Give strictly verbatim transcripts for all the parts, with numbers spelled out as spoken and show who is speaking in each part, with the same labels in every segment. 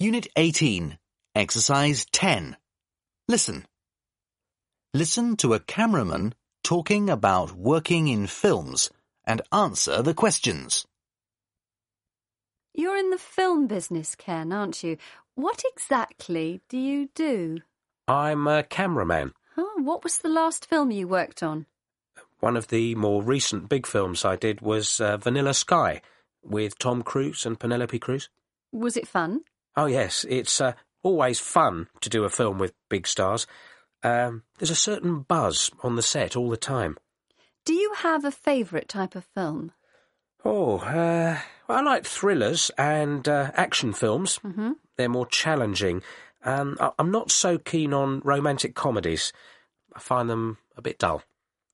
Speaker 1: Unit eighteen, Exercise ten. Listen. Listen to a cameraman talking about working in films and answer the questions.
Speaker 2: You're in the film business, Ken, aren't you? What exactly do you do?
Speaker 3: I'm a cameraman.
Speaker 2: Oh, what was the last film you worked on?
Speaker 3: One of the more recent big films I did was uh, Vanilla Sky with Tom Cruise and Penelope Cruz.
Speaker 2: Was it fun?
Speaker 3: Oh, yes. It's uh, always fun to do a film with big stars. Um, there's a certain buzz on the set all the time.
Speaker 2: Do you have a favourite type of film?
Speaker 3: Oh, uh, I like thrillers and uh, action films.
Speaker 2: Mm-hmm.
Speaker 3: They're more challenging. Um, I- I'm not so keen on romantic comedies. I find them a bit dull.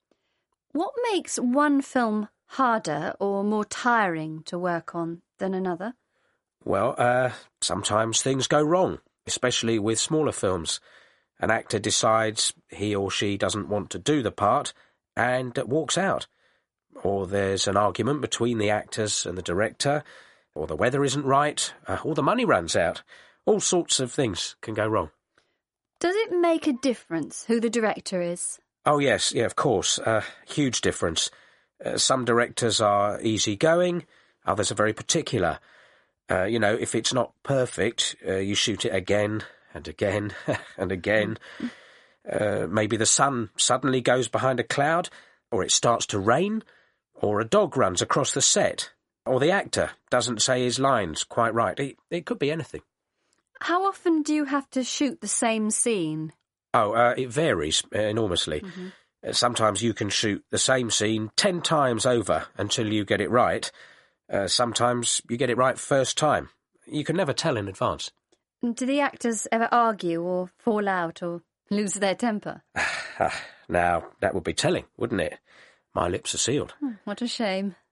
Speaker 2: What makes one film harder or more tiring to work on than another?
Speaker 3: Well, uh, sometimes things go wrong, especially with smaller films. An actor decides he or she doesn't want to do the part and walks out. Or there's an argument between the actors and the director, or the weather isn't right, uh, or the money runs out. All sorts of things can go wrong.
Speaker 2: Does it make a difference who the director is?
Speaker 3: Oh, yes, yeah, of course. Uh, huge difference. Uh, some directors are easygoing, others are very particular. Uh, you know, if it's not perfect, uh, you shoot it again and again and again. Uh, maybe the sun suddenly goes behind a cloud, or it starts to rain, or a dog runs across the set, or the actor doesn't say his lines quite right. It, it could be anything.
Speaker 2: How often do you have to shoot the same scene?
Speaker 3: Oh, uh, it varies uh, enormously.
Speaker 2: Mm-hmm.
Speaker 3: Uh, sometimes you can shoot the same scene ten times over until you get it right. Uh, sometimes you get it right first time. You can never tell in advance.
Speaker 2: Do the actors ever argue or fall out or lose their temper?
Speaker 3: Now, that would be telling, wouldn't it? My lips are sealed.
Speaker 2: Oh, what a shame.